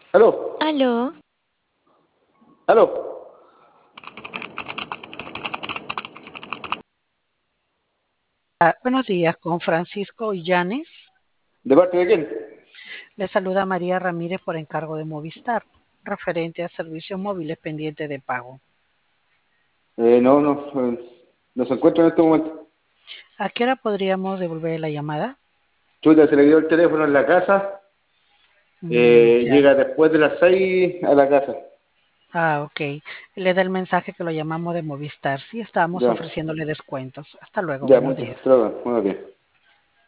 Aló, Aló, aló. buenos días, con Francisco Illanes. ¿De parte de quién? Le saluda María Ramírez por encargo de Movistar, referente a servicios móviles pendientes de pago. No se encuentra en este momento. ¿A qué hora podríamos devolver la llamada? Chuta, se le dio el teléfono en la casa. Ya. Llega después de las 6 a la casa. Ok. Le da el mensaje que lo llamamos de Movistar. Sí, estábamos Ya, ofreciéndole descuentos. Hasta luego, ya, buenos muchas días. gracias. Buenos días.